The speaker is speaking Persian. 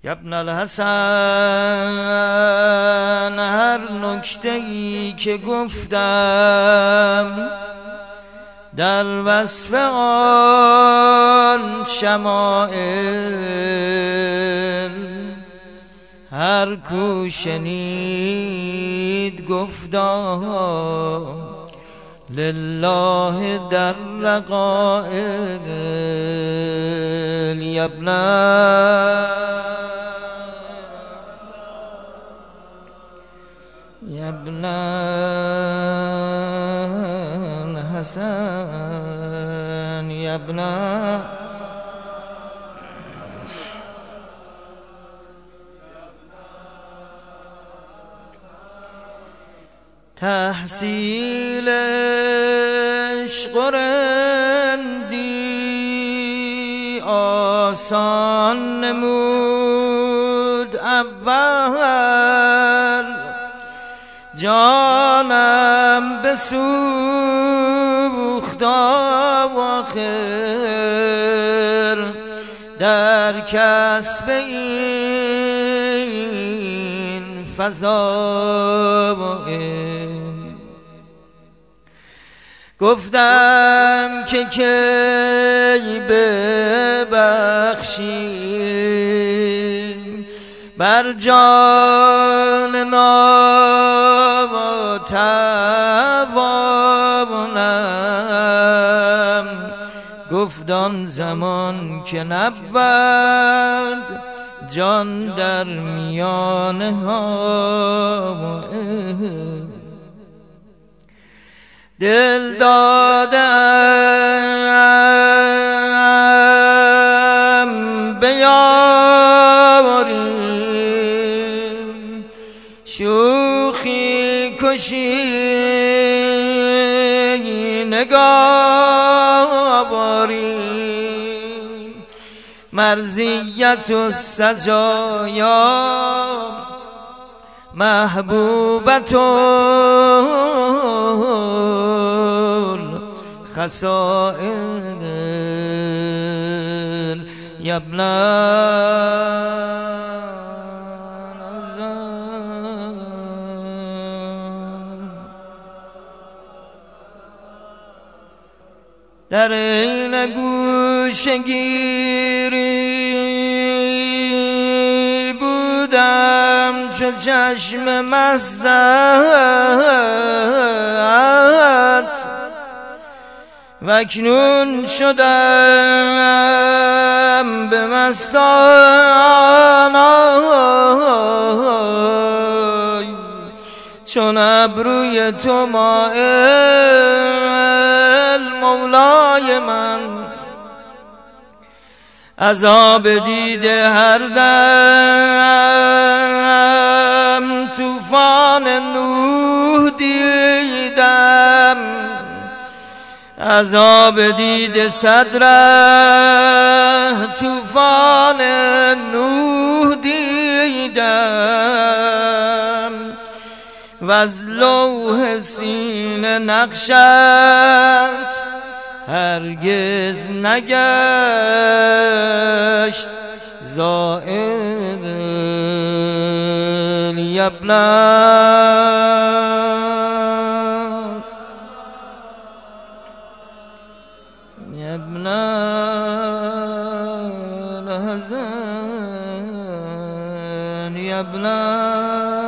ابن الحسن هر نکته‌ای که گفتم در وصف آن شمائل هر کو شنید گفتا لله در رقائل ابن حسن ابن تحصیل عشق و رندی آسان نمود اول جانم بسوخت آخر در کسب این فضائل گفتم که کی ببخشی بر جان ناتوانم گفت آن زمان که نبود جان در میانه ها دل دادم به یاری شوخی کشی نگاری مرضیت السجایا محبوبت الخصائل ابن در این گوشه‌گیری بودم چو چشم مستت واکنون شدم به مستانای چون ابروی تو مائل مولای من عذاب دیده هر دم طوفان نوح دیدم عذاب دیده صدره طوفان نوح دیدم و از لوح سینه نقشت هرگز نگشت زائل ابن الحسن ابن